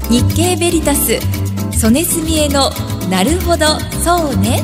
日経ベリタス曽根澄江のなるほどそうね。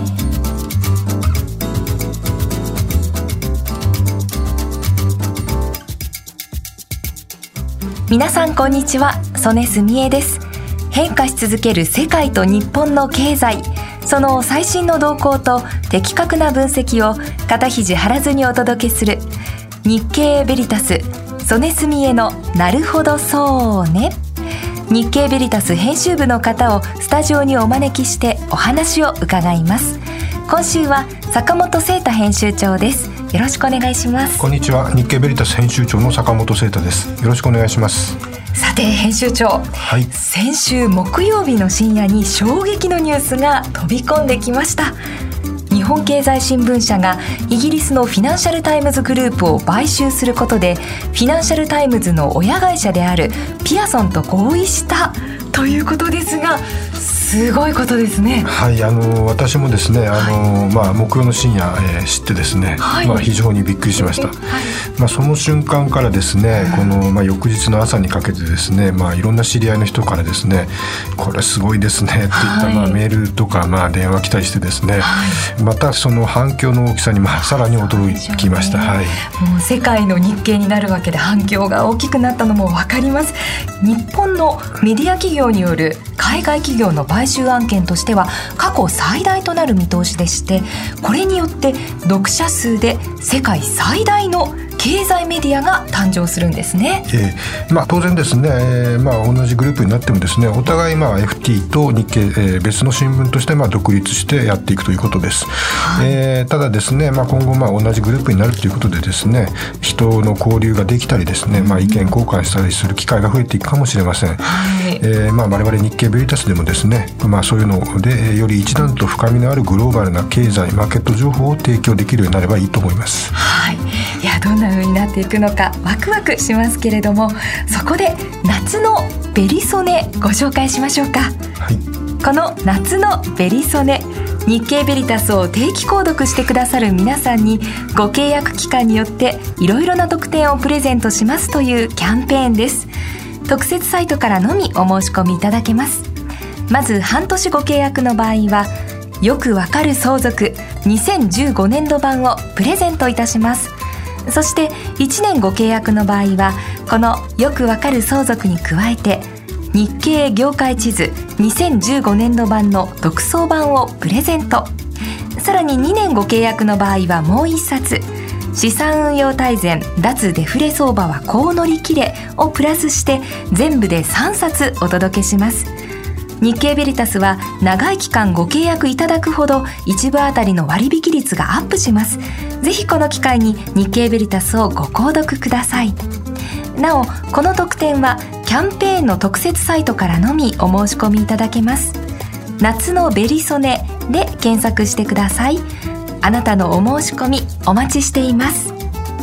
皆さんこんにちは、曽根澄江です。変化し続ける世界と日本の経済、その最新の動向と的確な分析を肩肘張らずにお届けする日経ベリタス曽根澄江のなるほどそうね。日経ベリタス編集部の方をスタジオにお招きしてお話を伺います。今週は坂本誠太編集長です。よろしくお願いします。 こんにちは、日経ベリタス編集長の坂本誠太です。よろしくお願いします。 さて編集長、 はい、 先週木曜日の深夜に衝撃のニュースが飛び込んできました。日本経済新聞社がイギリスのフィナンシャルタイムズグループを買収することで、フィナンシャルタイムズの親会社であるピアソンと合意したということですが、すごいことですね。 はい、私もですね、木曜の深夜、知ってですね、 はい、 非常にびっくりしました。その瞬間からですね、この、翌日の朝にかけてですね、いろんな知り合いの人からですね、これすごいですねっていった、メールとか、電話来たりしてですね、またその反響の大きさに、さらに驚きました。はい、 もう世界の日経になるわけで反響が大きくなったのも分かります。日本のメディア企業による海外企業の買収案件としては過去最大となる見通しでして、これによって読者数で世界最大の経済メディアが誕生するんですね。 当然ですね、同じグループになってもですね、お互いFT と日経、別の新聞として独立してやっていくということです。ただですね、今後同じグループになるということでですね、人の交流ができたりですね、意見交換したりする機会が増えていくかもしれません。我々日経ベリタスでもですね、そういうのでより一段と深みのあるグローバルな経済マーケット情報を提供できるようになればいいと思います。 はい、いや、どんな風になっていくのかワクワクしますけれども、そこで夏のベリソネご紹介しましょうか。 はい、 この夏のベリソネ、日経ベリタスを定期購読してくださる皆さんにご契約期間によっていろいろな特典をプレゼントしますというキャンペーンです。特設サイトからのみお申し込みいただけます。まず半年ご契約の場合はよくわかる相続2015年度版をプレゼントいたします。そして1年ご契約の場合はこのよくわかる相続に加えて日経業界地図2015年度版の独創版をプレゼント。さらに2年ご契約の場合はもう1冊資産運用大全脱デフレ相場はこう乗り切れをプラスして全部で3冊お届けします。日経ベリタスは長い期間ご契約いただくほど一部あたりの割引率がアップします。ぜひこの機会に日経ベリタスをご購読ください。なおこの特典はキャンペーンの特設サイトからのみお申し込みいただけます。夏のベリソネで検索してください。あなたのお申し込みお待ちしています。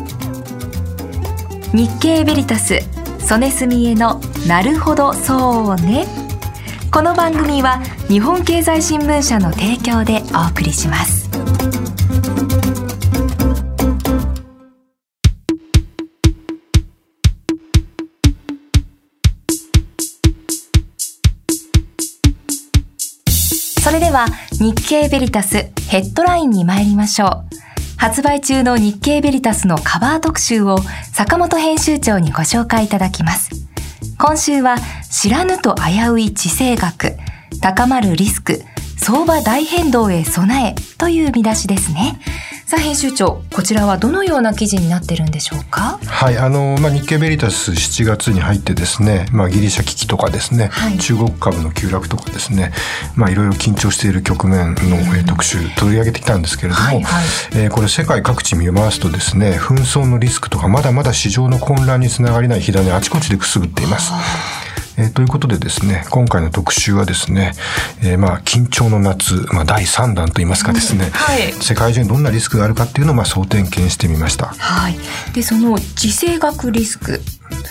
日経ベリタス曽根澄江のなるほどそうね。この番組は日本経済新聞社の提供でお送りします。それでは日経ベリタスヘッドラインに参りましょう。発売中の日経ベリタスのカバー特集を坂本編集長にご紹介いただきます。今週は知らぬと危うい地政学、高まるリスク、相場大変動へ備えという見出しですね。さあ編集長、こちらはどのような記事になってるんでしょうか。 はい、日経ベリタス7月に入ってですね、ギリシャ危機とかですね、中国株の急落とかですね、いろいろ緊張している局面の、特集取り上げてきたんですけれども、これ世界各地見回すとですね、紛争のリスクとかまだまだ市場の混乱につながりない火種あちこちでくすぶっています。ということでですね、今回の特集はですね、緊張の夏、第3弾といいますかですね、世界中にどんなリスクがあるかっていうのを総点検してみました。 でその地政学リスク、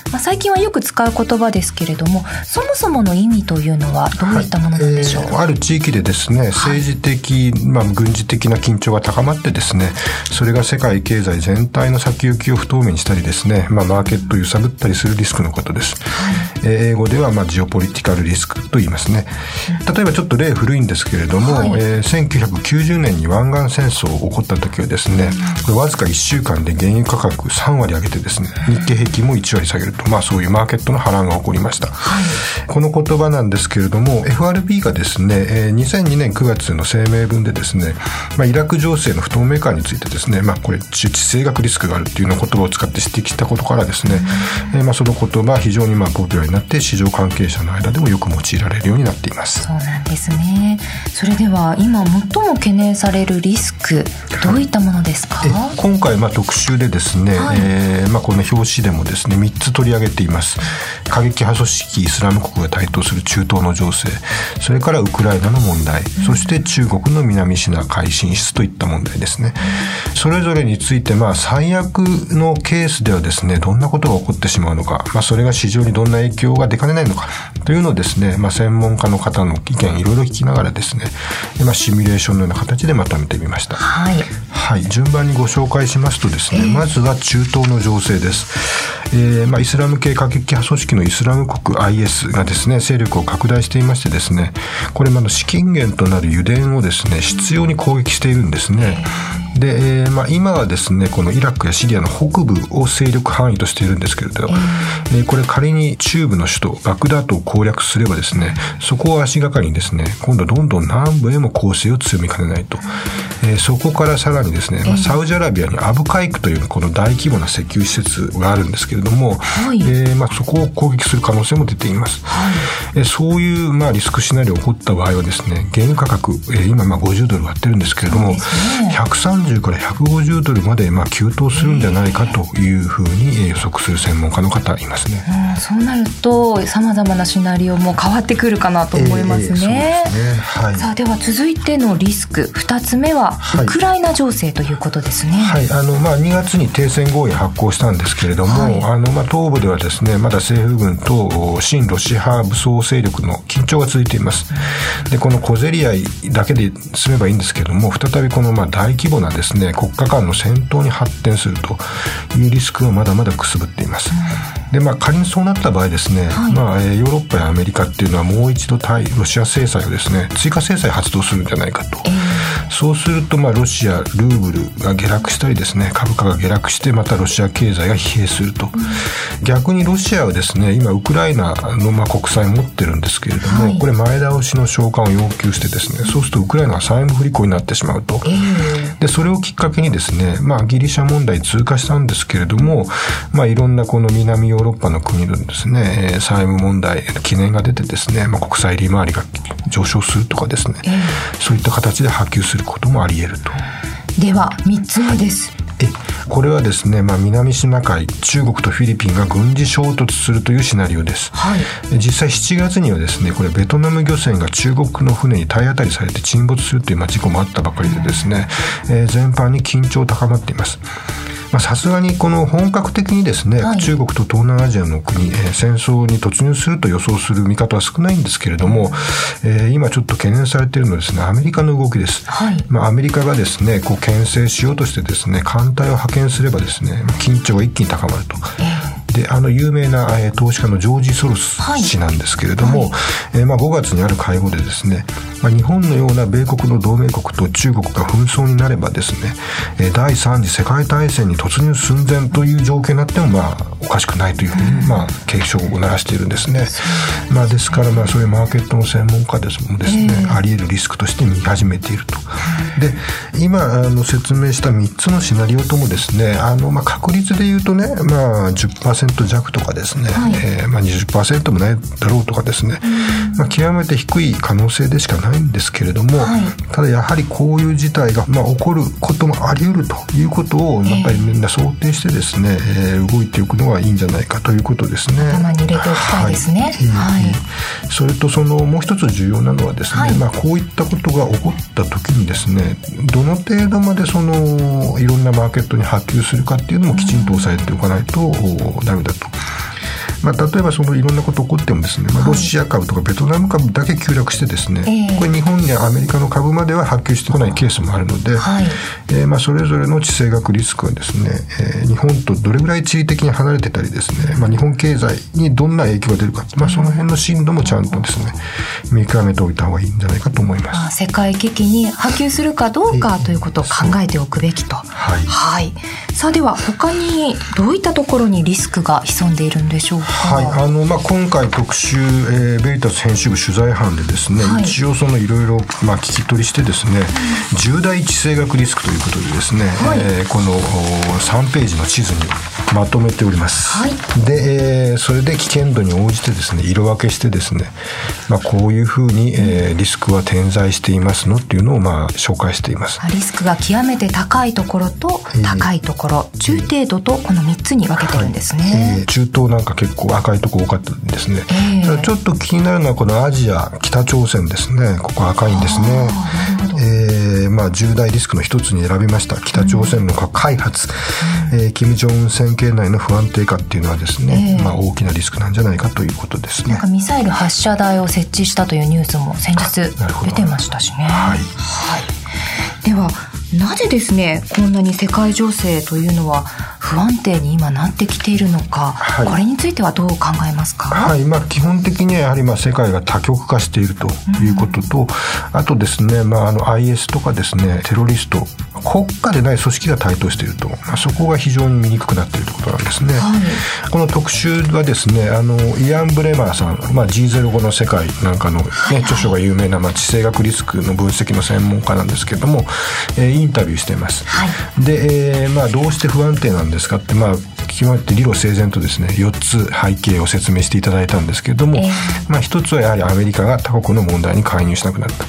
最近はよく使う言葉ですけれども、そもそもの意味というのはどういったものなんでしょう。 ある地域でですね、政治的、軍事的な緊張が高まってですね、それが世界経済全体の先行きを不透明にしたりですね、マーケットを揺さぶったりするリスクのことです。英語ではジオポリティカルリスクと言いますね。例えばちょっと例古いんですけれども、1990年に湾岸戦争が起こった時はですね、これわずか1週間で原油価格3割上げてですね、日経平均も1割下げると、そういうマーケットの波乱が起こりました。この言葉なんですけれども、 FRB がですね、2002年9月の声明文でですね、イラク情勢の不透明感についてですね、これ地政学リスクがあるっていうような言葉を使って指摘したことからですね、その言葉は非常にポピュラーになって市場関係者の間でもよく用いられるようになっています。 そうなんですね。それでは今最も懸念されるリスク、どういったものですか。 今回特集でですね、この表紙でもですね3つ取り上げています。過激派組織イスラム国が台頭する中東の情勢、それからウクライナの問題、そして中国の南シナ海進出といった問題ですね。それぞれについて最悪のケースではですね、どんなことが起こってしまうのか、それが市場にどんな影響が出かねないのかというのをですね、専門家の方の意見いろいろ聞きながらですね、シミュレーションのような形でまとめてみました。順番にご紹介しますとですね、まずは中東の情勢です。イスラム系過激派組織のイスラム国 IS がですね勢力を拡大していましてですね、これ資金源となる油田をですね執拗に攻撃しているんですね。で、今はですねこのイラクやシリアの北部を勢力範囲としているんですけれど、これ仮に中部の首都バグダッドを攻略すればですね、そこを足がかりにですね今度どんどん南部へも攻勢を強めかねないと、そこからさらにですね、サウジアラビアにアブカイクというこの大規模な石油施設があるんですけれども、そこを攻撃する可能性も出ています。そういうリスクシナリオが起こった場合はですね、原油価格、今50ドル割ってるんですけれども、130から150ドルまで急騰するんじゃないかというふうに予測する専門家の方いますね。 そうなると様々なシナリオも変わってくるかなと思いますね。 そうですね。 さあでは続いてのリスク2つ目はウクライナ情勢ということですね。 2月に停戦合意発効したんですけれども、東部ではですねまだ政府軍と親ロシア派武装勢力の緊張が続いています。でこの小競り合いだけで済めばいいんですけれども、再びこの大規模なですね国家間の戦闘に発展するというリスクはまだまだくすぶっています。で仮にそうなった場合ですね、ヨーロッパやアメリカっていうのはもう一度対ロシア制裁をですね追加制裁発動するんじゃないかと、そうするとロシアルーブルが下落したりですね、株価が下落してまたロシア経済が疲弊すると、逆にロシアはですね今ウクライナの国債を持ってるんですけれども、これ前倒しの償還を要求してですね、そうするとウクライナは債務不履行になってしまうと、でそれをきっかけにですねギリシャ問題通過したんですけれども、いろんなこの南ヨーロッパの国のですね債務問題懸念が出てですね、国債利回りが上昇するとかですね、そういった形で波及することもあり得ると。 では3つ目です。 これはですね、南シナ海、中国とフィリピンが軍事衝突するというシナリオです。実際7月にはですね、これベトナム漁船が中国の船に体当たりされて沈没するという事故もあったばかりでですね、全般に緊張高まっています。さすがにこの本格的にですね、中国と東南アジアの国、戦争に突入すると予想する見方は少ないんですけれども、今ちょっと懸念されているのはですね、アメリカの動きです。アメリカがですね牽制しようとしてですね艦隊を派遣すればですね緊張が一気に高まると。で有名な、投資家のジョージ・ソロス氏なんですけれども、5月にある会合でですね、日本のような米国の同盟国と中国が紛争になればですね、第3次世界大戦に突入寸前という状況になってもおかしくないというふうに警鐘を鳴らしているんですね。ですからそういうマーケットの専門家もですね、あり得るリスクとして見始めていると。で今説明した3つのシナリオともですね確率で言うとね、10% 弱とかですね、20% もないだろうとかですね、極めて低い可能性でしかないんですけれども、ただやはりこういう事態が起こることもあり得るということをやっぱりみんな想定してですね、動いていくのがいいんじゃないかということですね。 頭に入れておきたいですね。 それともう一つ重要なのはですね、こういったことが起こった時にですね、どの程度までいろんなマーケットに波及するかっていうのもきちんと押さえておかないとダメだと。 例えばそのいろんなこと起こってもですね、ロシア株とかベトナム株だけ急落してですね、これ日本やアメリカの株までは波及してこないケースもあるので、それぞれの地政学リスクはですね、日本とどれぐらい地理的に離れてたりですね、日本経済にどんな影響が出るか、その辺の進路もちゃんとですね見極めておいた方がいいんじゃないかと思います。 世界的に波及するかどうかということを考えておくべきと。さあでは他にどういったところにリスクが潜んでいるんでしょうか。 今回特集、ベリタス編集部取材班でですね、一応そのいろいろ聞き取りしてですね、重大地政学リスクということでですね、この3ページの地図にまとめております。で、それで危険度に応じてですね色分けしてですね、こういうふうに、リスクは点在していますのっていうのを紹介しています。 リスクが極めて高いところと高いところ、中程度とこの3つに分けてるんですね。 中東なんか結構赤いところ多かったんですね。ちょっと気になるのはこのアジア、北朝鮮ですね。ここ赤いんですね。重大リスクの一つに選びました。北朝鮮の核開発、金正恩政権内の不安定化っていうのはですね、大きなリスクなんじゃないかということですね。 ミサイル発射台を設置したというニュースも先日出てましたしね。ではなぜですねこんなに世界情勢というのは不安定に今なってきているのか、これについてはどう考えますか。 基本的にはやはり世界が多極化しているということと、あとですね、IS とかですねテロリスト、国家でない組織が台頭していると、そこが非常に見にくくなっているということなんですね。この特集はですねイアン・ブレマーさん、G05 の世界なんかの、著書が有名な、地政学リスクの分析の専門家なんですけれども、インタビューしています。で、どうして不安定なんですかって、極めて理路整然とですね4つ背景を説明していただいたんですけれども、一つはやはりアメリカが他国の問題に介入しなくなった、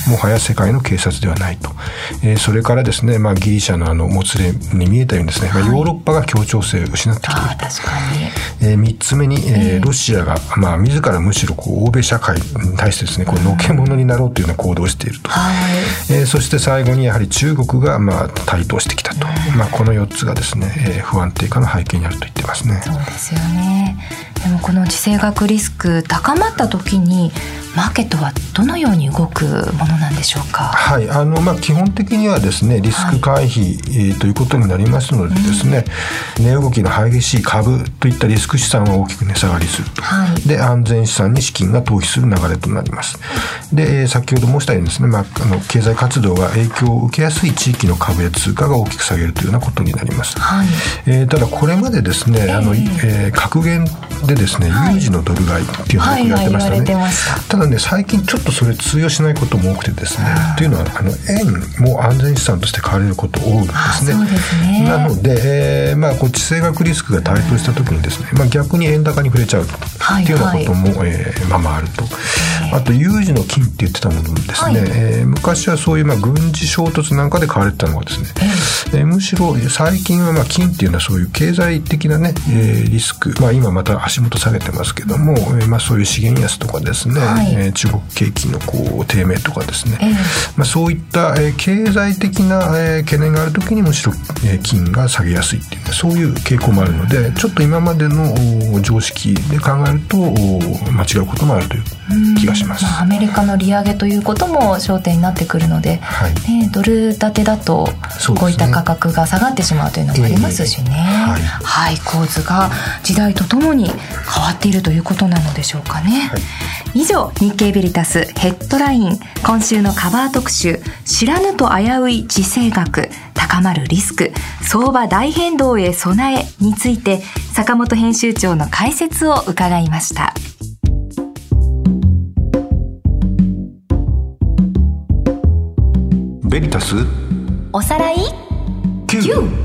もはや世界の警察ではないと、それからですね、ギリシャのもつれに見えたようにですね、ヨーロッパが協調性を失ってきていると。3つ目に、ロシアが、自らむしろ欧米社会に対してですねのけ者になろうというような行動をしていると、そして最後にやはり中国が台頭してきたと、この4つがですね、不安定化の背景にあると言ってますね。 そうですよね。でもこの地政学リスク高まった時にマーケットはどのように動くものなんでしょうか。 基本的にはですねリスク回避、ということになりますのでですね、値動きの激しい株といったリスク資産は大きく値下がりすると、で安全資産に資金が投資する流れとなります。で、先ほど申したようにですね、経済活動が影響を受けやすい地域の株や通貨が大きく下げるというようなことになります。ただこれまでですね、格言でですね、有事のドル買いっていうのを言われてましたね。ただね、最近ちょっとそれ通用しないことも多くてですね、というのは円も安全資産として買われること多いんですね。なので、地政学リスクが台頭した時にですね、逆に円高に触れちゃうっていうようなことも、あると。あと有事の金って言ってたものですね、昔はそういう軍事衝突なんかで買われてたのがですね、むしろ最近は金っていうのはそういう経済的なね、リスク、今また足元下げてますけども、そういう資源安とかですね、中国景気の低迷とかですね、そういった経済的な懸念がある時にむしろ金が下げやすいっていう、そういう傾向もあるので、ちょっと今までの常識で考えると間違うこともあるという気がします。 アメリカの利上げということも焦点になってくるので、ドル建てだとこういった価格が下がってしまうというのもありますしね。構図が時代とともに変わっているということなのでしょうかね。以上、日経ベリタスヘッドライン今週のカバー特集、知らぬと危うい地政学、高まるリスク、相場大変動へ備えについて坂本編集長の解説を伺いました。 ベリタスおさらい Q。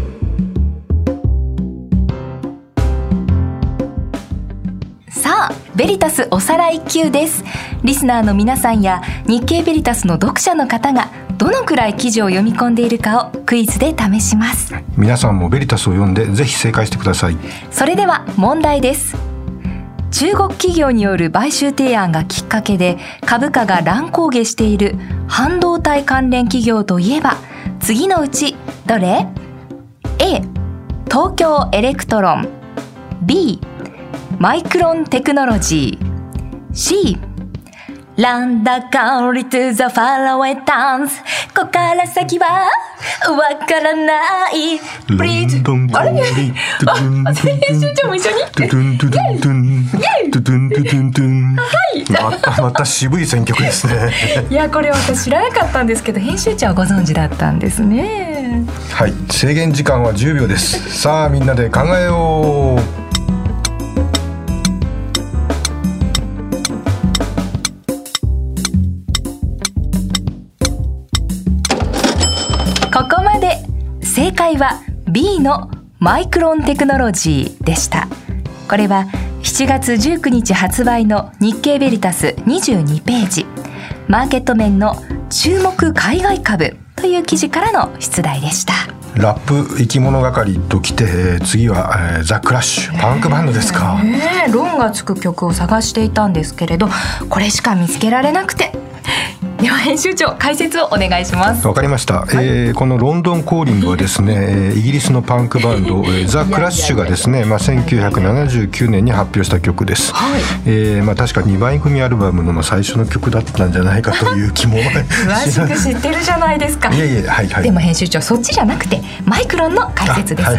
さあ、ベリタスおさらい Q です。リスナーの皆さんや日経ベリタスの読者の方がどのくらい記事を読み込んでいるかをクイズで試します。 皆さんもベリタスを読んでぜひ正解してください。 それでは問題です。中国企業による買収提案がきっかけで株価が乱高下している半導体関連企業といえば次のうちどれ？ A. 東京エレクトロン、 B. マイクロンテクノロジー。 C Run the country to the faraway towns。 ここから先はわからない。あれ編集長も一緒にまた渋い選曲ですね。 いや、これ私知らなかったんですけど、編集長はご存知だったんですね。 はい、制限時間は10秒です。さあみんなで考えよう。 ここまで。正解は B のマイクロンテクノロジーでした。これは7月19日発売の日経ベリタス22ページ、マーケット面の注目海外株という記事からの出題でした。 ラップ生き物係ときて、次は、ザ・クラッシュ、パンクバンドですか。 ロンがつく曲を探していたんですけれど、これしか見つけられなくて。では編集長、解説をお願いします。 わかりました、このロンドンコーリングはですね、イギリスのパンクバンド、ザ・クラッシュがですね、1979年に発表した曲です、確か2枚組アルバムの最初の曲だったんじゃないかという気も詳しく知ってるじゃないですか。 はい、 でも編集長、そっちじゃなくてマイクロンの解説ですね。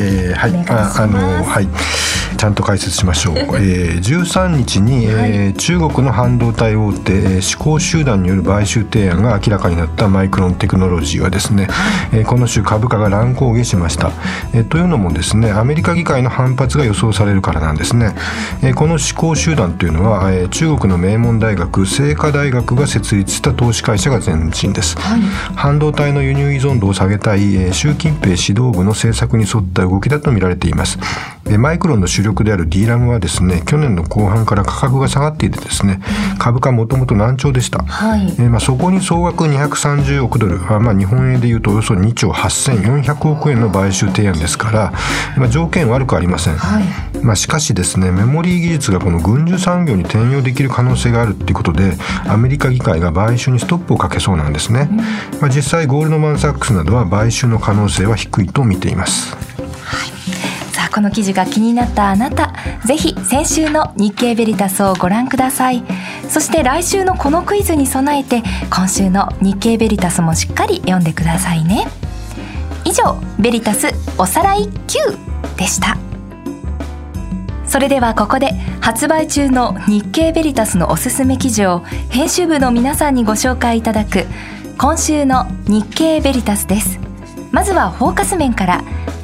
ちゃんと解説しましょう。13日に、中国の半導体大手思考集団による買収提案が明らかになったマイクロンテクノロジーはですね、この週株価が乱高下しました。というのもですね、アメリカ議会の反発が予想されるからなんですね。この思考集団というのは、中国の名門大学清華大学が設立した投資会社が前身です、半導体の輸入依存度を下げたい、習近平指導部の政策に沿った動きだと見られています。マイクロンの主力である D ラムはですね、去年の後半から価格が下がっていてですね、株価もともと難聴でした、そこに総額230億ドル、日本円でいうとおよそ2兆8400億円の買収提案ですから、条件悪くありません、しかしですね、メモリー技術がこの軍需産業に転用できる可能性があるということで、アメリカ議会が買収にストップをかけそうなんですね、実際ゴールドマン・サックスなどは買収の可能性は低いと見ています。 さあ、この記事が気になったあなた、ぜひ先週の日経ベリタスをご覧ください。そして来週のこのクイズに備えて、今週の日経ベリタスもしっかり読んでくださいね。以上、ベリタスおさらい Q でした。それではここで発売中の日経ベリタスのおすすめ記事を編集部の皆さんにご紹介いただく今週の日経ベリタスです。まずはフォーカス面から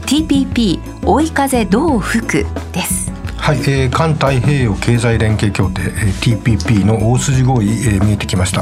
TPP 追い風どう吹くです。 環太平洋経済連携協定 TPP の大筋合意、見えてきました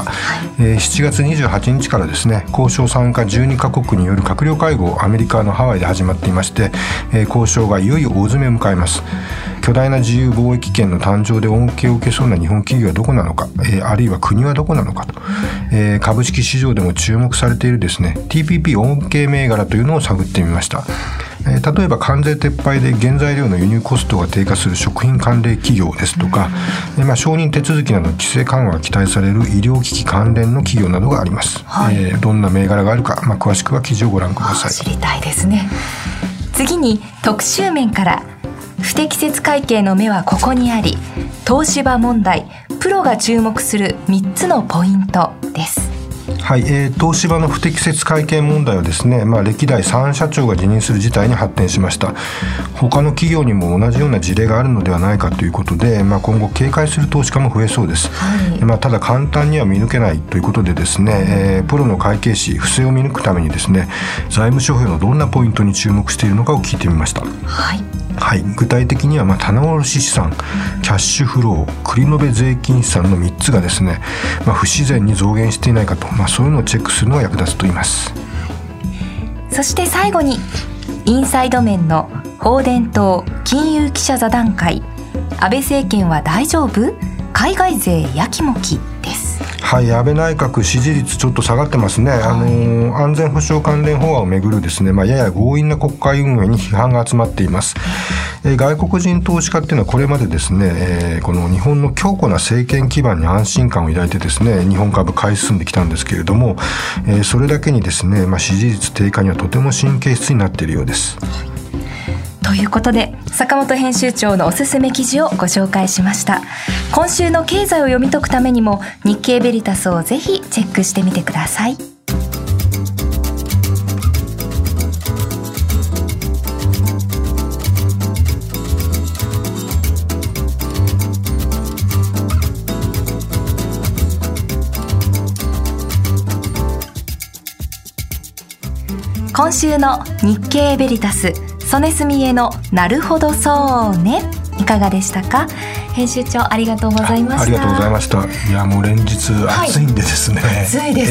、7月28日からですね、交渉参加12カ国による閣僚会合、アメリカのハワイで始まっていまして、交渉がいよいよ大詰めを迎えます。巨大な自由貿易圏の誕生で恩恵を受けそうな日本企業はどこなのか、あるいは国はどこなのかと、株式市場でも注目されているですね TPP 恩恵銘柄というのを探ってみました。例えば関税撤廃で原材料の輸入コストが低下する食品関連企業ですとか、承認手続きなどの規制緩和が期待される医療機器関連の企業などがあります、どんな銘柄があるか、詳しくは記事をご覧ください。 知りたいですね。次に特集面から不適切会計の目はここにあり、東芝問題、プロが注目する3つのポイントです。 東芝の不適切会計問題はですね、歴代3社長が辞任する事態に発展しました。他の企業にも同じような事例があるのではないかということで、今後警戒する投資家も増えそうです、ただ簡単には見抜けないということでですね、プロの会計士、不正を見抜くためにですね、財務諸表のどんなポイントに注目しているのかを聞いてみました。具体的には棚卸資産、キャッシュフロー、繰延税金資産の3つがですね、不自然に増減していないかと、そういうのをチェックするのが役立つと言います。 そして最後にインサイド面の報電等金融記者座談会、安倍政権は大丈夫？海外勢やきもきです。 安倍内閣支持率ちょっと下がってますね、安全保障関連法案をめぐるですね、やや強引な国会運営に批判が集まっています。外国人投資家っていうのはこれまでですね、この日本の強固な政権基盤に安心感を抱いてですね、日本株買い進んできたんですけれども、それだけにですね、支持率低下にはとても神経質になっているようです。 ということで坂本編集長のおすすめ記事をご紹介しました。今週の経済を読み解くためにも日経ベリタスをぜひチェックしてみてください。今週の日経ベリタス曽根澄江のなるほどそうね、いかがでしたか？編集長ありがとうございました。 ありがとうございました。いやもう連日暑いんでですね、 暑いです、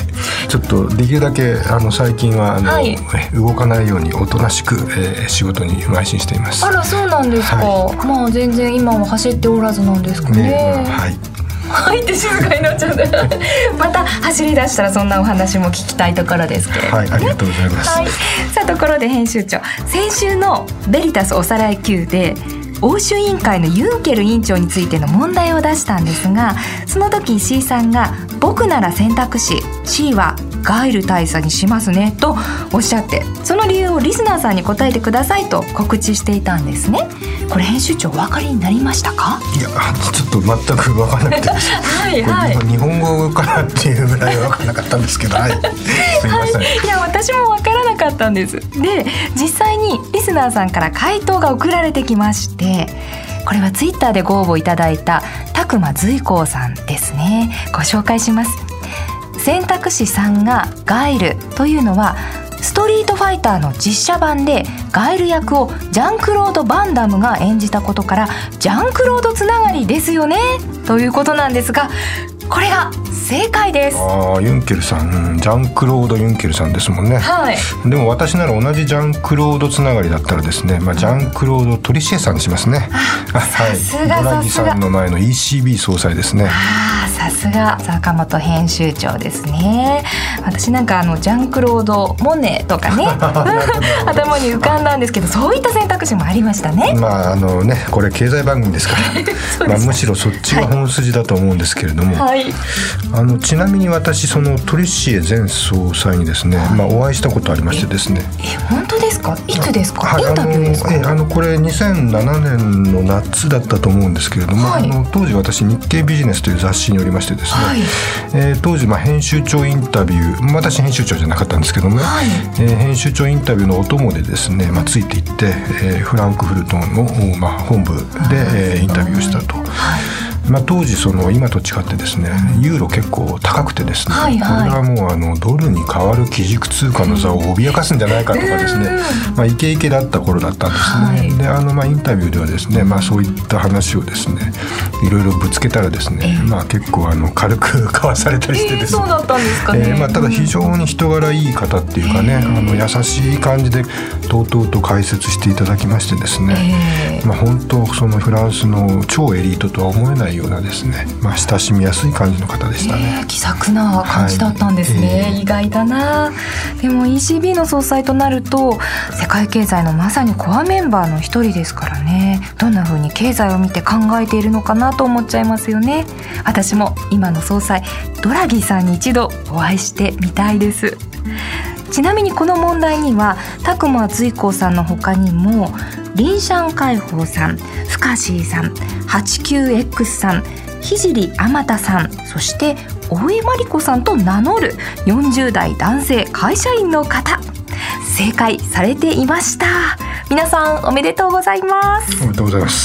ちょっとできるだけ最近は動かないようにおとなしく、仕事に邁進しています。 あらそうなんですか、まあ全然今は走っておらずなんですかね。はいって静かになっちゃうまた走り出したらそんなお話も聞きたいところですけれども、 ありがとうございます。 さあところで編集長、先週のベリタスおさらい級で欧州委員会のユンケル委員長についての問題を出したんですが、その時石井さんが僕なら選択肢 C はガイル大佐にしますねとおっしゃって、その理由をリスナーさんに答えてくださいと告知していたんですね。これ編集長お分かりになりましたか？ いやちょっと全く分からなくて日本語かなっていうぐらい分からなかったんですけど、すいません。 いや私も分からなかったんです。で実際にリスナーさんから回答が送られてきまして、これはツイッターでご応募いただいた拓磨随光さんですね。ご紹介します。選択肢3がガイルというのはストリートファイターの実写版でガイル役をジャンクロード・バンダムが演じたことからジャンクロードつながりですよねということなんですが、これが正解です。 ユンケルさん、ジャンクロード・ユンケルさんですもんね。でも私なら同じジャンクロードつながりだったらですね、ジャンクロード・トリシエさんにしますね。ドラギさんの前の ECB 総裁ですね。 さすが坂本編集長ですね。私なんかジャンクロード・モネとかね頭に浮かんだんですけど、そういった選択肢もありましたね。 これ経済番組ですからむしろそっちが本筋だと思うんですけれども、ちなみに私そのトリシエ前総裁にですね、お会いしたことありましてですね。 本当ですか？いつですか？インタビューですか？ これ2007年の夏だったと思うんですけれども、当時私日経ビジネスという雑誌におりましてですね、当時編集長インタビュー、私編集長じゃなかったんですけども、編集長インタビューのお供でですね、ついていって、フランクフルトの、本部で、インタビューをしたと。当時今と違ってですね、ユーロ結構高くてですね、これはもうドルに代わる基軸通貨の座を脅かすんじゃないかとかですね、イケイケだった頃だったんですね。でインタビューではですね、そういった話をですねいろいろぶつけたらですね、結構軽くかわされたりしてですね、 そうだったんですかね。 ただ非常に人柄いい方っていうかね、優しい感じでとうとうと解説していただきましてですね、本当フランスの超エリートとは思えないようなですね、親しみやすい感じの方でしたね。 気さくな感じだったんですね。意外だな。でも ECB の総裁となると世界経済のまさにコアメンバーの一人ですからね、どんな風に経済を見て考えているのかなと思っちゃいますよね。私も今の総裁ドラギさんに一度お会いしてみたいです。ちなみにこの問題には拓磨随光さんの他にもリンシャン海宝さん、フカシーさん、89X さん、聖あまたさん、そして大江真理子さんと名乗る40代男性会社員の方、正解されていました。皆さんおめでとうございます。 おめでとうございます。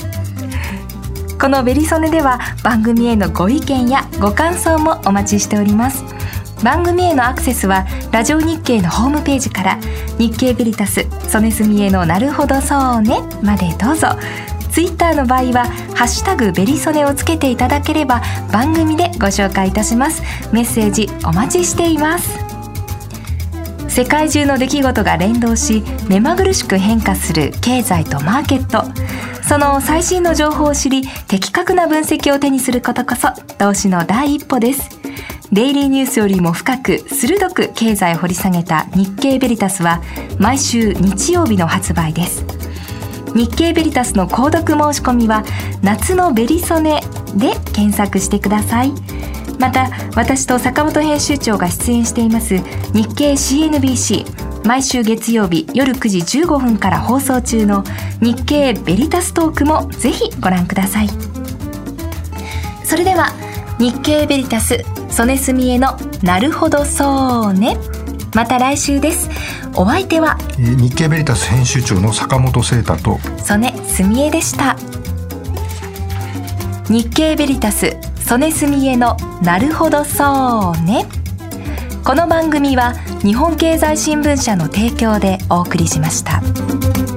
このベリソネでは番組へのご意見やご感想もお待ちしております。番組へのアクセスはラジオ日経のホームページから日経ベリタス曽根澄江のなるほどそうねまでどうぞ。ツイッターの場合はハッシュタグベリソネをつけていただければ番組でご紹介いたします。メッセージお待ちしています。世界中の出来事が連動し目まぐるしく変化する経済とマーケット、その最新の情報を知り的確な分析を手にすることこそ投資の第一歩です。デイリーニュースよりも深く鋭く経済を掘り下げた日経ベリタスは毎週日曜日の発売です。日経ベリタスの購読申し込みは夏のベリソネで検索してください。また私と坂本編集長が出演しています日経 CNBC 毎週月曜日夜9時15分から放送中の日経ベリタストークもぜひご覧ください。それでは日経ベリタス曽根澄江のなるほどそうね、また来週です。お相手は日経ベリタス編集長の坂本聖太と曽根澄江でした。日経ベリタス曽根澄江のなるほどそうね。この番組は日本経済新聞社の提供でお送りしました。